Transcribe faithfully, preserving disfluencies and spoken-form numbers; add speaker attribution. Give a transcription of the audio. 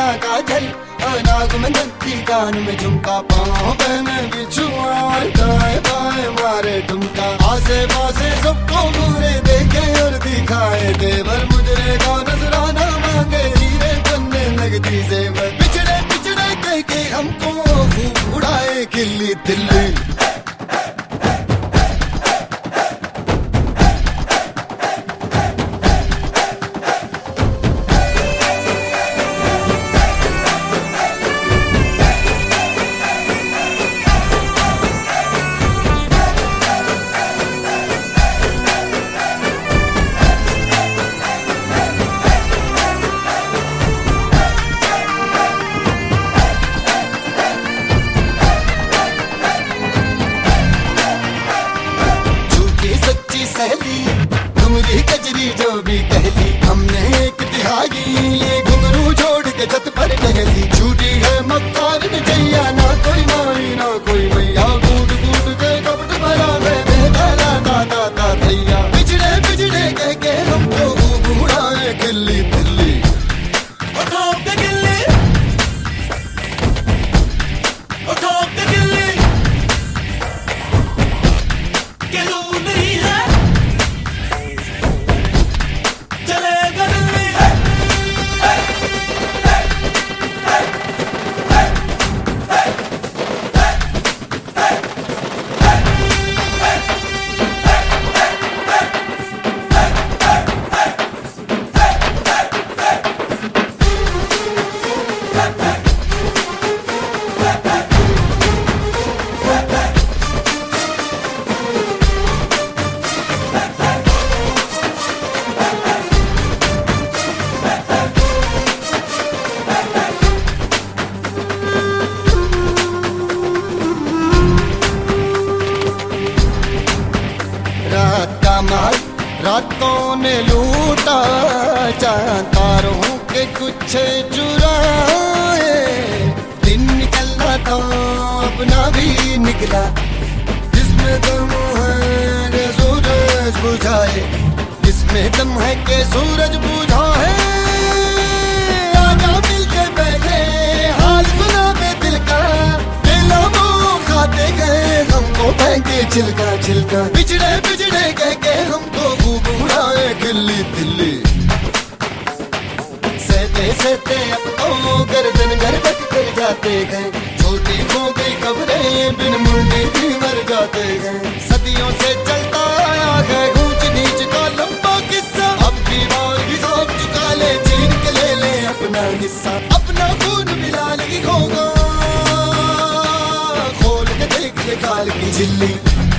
Speaker 1: काजल, नाक में नथी, कान में झुमका, पाँव पे में बिछुआ, दाएं बाएं मारे ठुमका। आसे पासे सबको बुरे देखे और दिखाए, देवर मुझे का नजराना मांगे, हीरे बनने लगती जेवर। पिछड़े पिछड़े कह के हमको खूब उड़ाए खिल्ली दिल्ली। तुमरी कजरी जो भी कहली, हमने एक तिहाई ये घुंघरू छोड़ के छत पर टहली। झूठी है मक्कार जैया, ना कोई माई ना कोई मैया, कूट कूट के कपट भरा में बेदाला दादा दा भैया। पिछड़े पिछड़े कह के हमको खूब उड़ाए खिल्ली दिल्ली। रातों ने लूटा चांद तारों के कुछ चुराए, दिन निकलना था अपना भी निकला, जिसमें दम है के सूरज बुझाए, जिसमें दम है के सूरज बुझाए। आजा मिलके बैठे हाल सुना बे दिल का, दिला वो खाते गए हमको फेंके छिलका छिलका। पिछड़े पिछड़े कह के हमको खूब उड़ाए खिल्ली दिल्ली। सहते सहते अब तो गर्दन गर्दन कर जाते गए, छोटी हो गई खबरें बिन मुंडे भी मर जाते गए। सदियों से चलता आया है ऊंच नीच का लंबा किस्सा, अब की बार हिसाब चुका ले, छीन के ले ले अपना हिस्सा। अपना खून मिला ली होगा, खोल के देख ले काल की झिल्ली।